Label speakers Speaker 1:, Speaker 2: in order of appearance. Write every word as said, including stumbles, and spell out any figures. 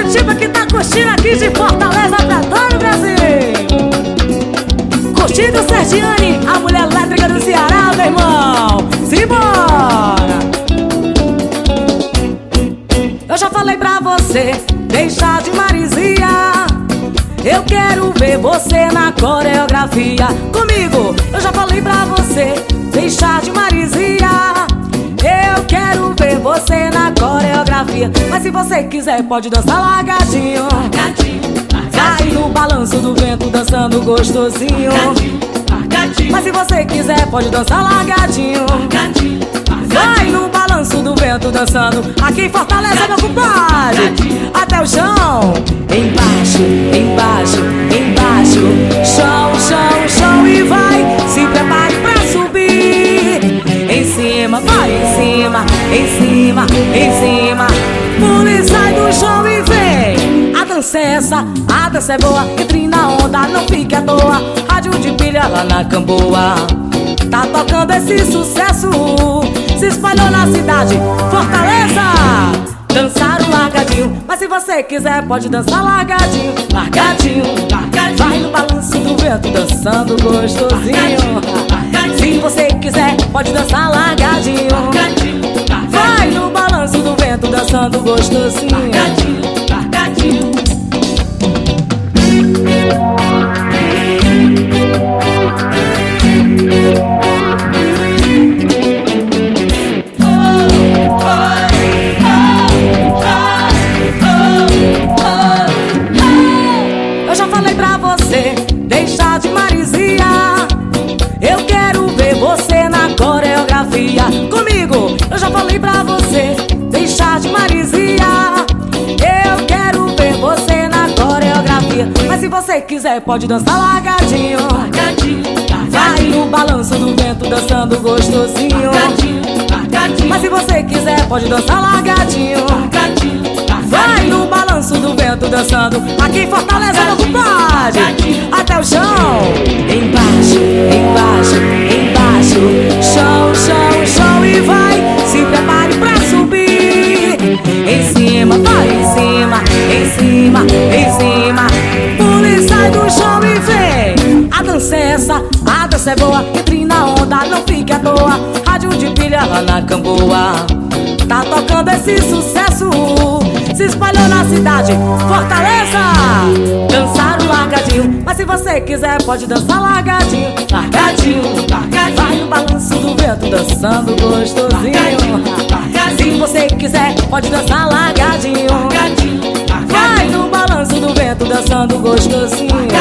Speaker 1: Curitiba que tá curtindo aqui de Fortaleza pra todo o Brasil. Curtindo Sergiane, a mulher elétrica do Ceará, meu irmão. Simbora! Eu já falei pra você deixar de marisia. Eu quero ver você na coreografia. Comigo, eu já falei pra você deixar de marisia. Eu quero ver você na coreografia. Mas se você quiser pode dançar largadinho, largadinho, largadinho. Vai no balanço do vento dançando gostosinho, largadinho, largadinho. Mas se você quiser pode dançar largadinho, largadinho, largadinho. Vai no balanço do vento dançando. Aqui em Fortaleza, meu compadre, até o chão. Embaixo, embaixo, embaixo. Chão, chão, chão. E vai, se prepare pra subir. Em cima, vai em cima, em cima, em cima. Pula e sai do chão e vem. A dança é essa, a dança é boa. Entre na onda, não fique à toa. Rádio de pilha lá na Camboa tá tocando esse sucesso. Se espalhou na cidade, Fortaleza. Dançaram largadinho. Mas se você quiser pode dançar largadinho, largadinho, largadinho. Vai no balanço do vento dançando gostosinho. Se você quiser pode dançar largadinho, largadinho, largadinho. Vai no balanço do vento dançando gostosinho, largadinho, largadinho. Eu já falei pra você deixar de marisia. Eu quero ver você na coreografia. Comigo, eu já falei pra você deixar de marisia. Eu quero ver você na coreografia. Mas se você quiser pode dançar largadinho, largadinho, largadinho. Vai no balanço do vento dançando gostosinho, largadinho, largadinho. Mas se você quiser pode dançar largadinho, largadinho, largadinho. Vai no balanço do vento dançando. Aqui em Fortaleza, meu compadre, até o chão. Embaixo, embaixo, embaixo. Chão, chão, chão. E vai, se prepare pra subir. Em cima, vai em cima, em cima, em cima. Pula e sai do chão e vem. A dança é essa, a dança é boa. Entre na onda, não fique à toa. Rádio de pilha lá na Camboa tá tocando esse sucesso. Se espalhou na cidade, Fortaleza. Dançaram largadinho. Mas se você quiser pode dançar largadinho, largadinho, largadinho. Vai no balanço do vento dançando gostosinho. Se você quiser pode dançar largadinho, largadinho. Vai no balanço do vento dançando gostosinho.